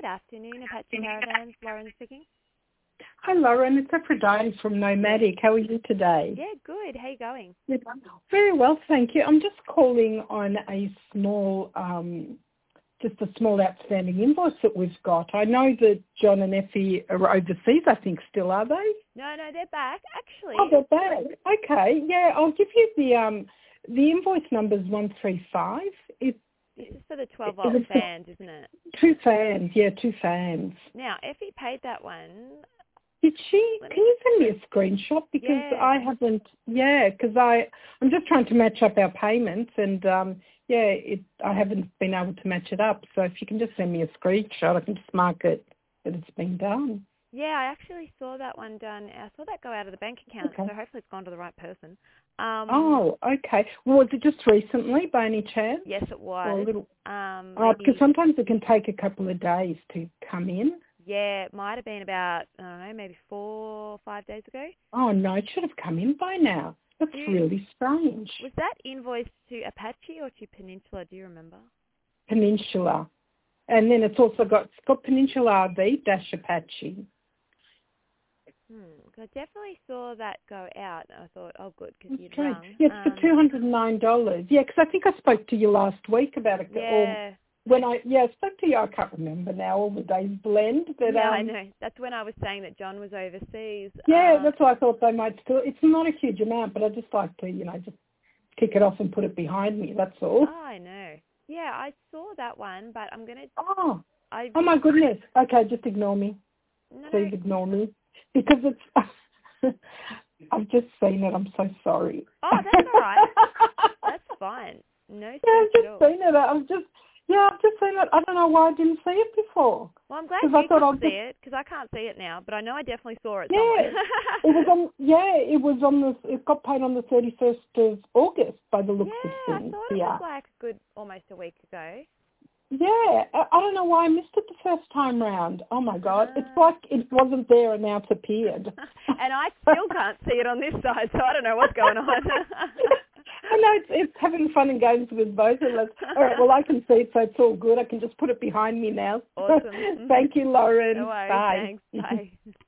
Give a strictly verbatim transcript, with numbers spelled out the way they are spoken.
Good afternoon, Apache Caravans. Lauren speaking. Hi, Lauren. It's Aphrodite from Nomadic. How are you today? Yeah, good. How you going? Very well, thank you. I'm just calling on a small, um, just a small outstanding invoice that we've got. I know that John and Effie are overseas, I think, still, are they? No, no, they're back, actually. Oh, they're back. Okay, yeah, I'll give you the, um, the invoice number is one three five. It, This is for the twelve volt fans, isn't it? Two fans, yeah, two fans. Now, Effie paid that one. Did she? Let me Can you send me a screenshot because Yeah. I haven't. Yeah, because I I'm just trying to match up our payments and um yeah, it I haven't been able to match it up. So if you can just send me a screenshot, I can just mark it that it's been done. Yeah, I actually saw that one done. I saw that go out of the bank account, Okay. so hopefully it's gone to the right person. Um, Oh, okay. Well, was it just recently, by any chance? Yes, it Or a was. little. Um, Oh, maybe, because sometimes it can take a couple of days to come in. yeah, it might have been about, I don't know, maybe four or five days ago. Oh no, it should have come in by now. That's Do you- really strange. Was that invoice to Apache or to Peninsula? Do you remember? Peninsula. And then it's also got, it's got Peninsula R V dash Apache. Hmm. 'Cause I definitely saw that go out, and I thought, oh, good, because you'd Okay. rung. Yeah, it's Um, for two hundred nine dollars. Yeah, because I think I spoke to you last week about it. Or yeah. when I, yeah, I spoke to you, I can't remember now, all the days blend. But, yeah, um, I know. That's when I was saying that John was overseas. yeah, Um, that's why I thought they might still, it's not a huge amount, but I just like to, you know, just kick it off and put it behind me, that's all. oh, I know. Yeah, I saw that one, but I'm going to... Oh, I oh my goodness. Okay, just ignore me. No, Please no. ignore me. Because it's, I've just seen it. I'm so sorry. Oh, that's all right. That's fine. No Yeah, stress I've just at all. seen it. I've just, yeah, I've just seen it. I don't know why I didn't see it before. Well, I'm glad 'Cause you I thought could I'll see just, it, because I can't see it now, but I know I definitely saw it yeah, somewhere. it was on, yeah, it was on the, it got paid on the thirty-first of August by the looks of Yeah, I things. thought it Yeah. was like a good, almost a week ago. Yeah, I, I don't know why I missed it the first time round. Oh my God, it's like it wasn't there and now it's appeared. And I still can't see it on this side, so I don't know what's going on. I know it's, it's having fun and games with both of us. All right, well, I can see it, so it's all good. I can just put it behind me now. Awesome. Thank you, Lauren. No worries, Bye. thanks. Bye.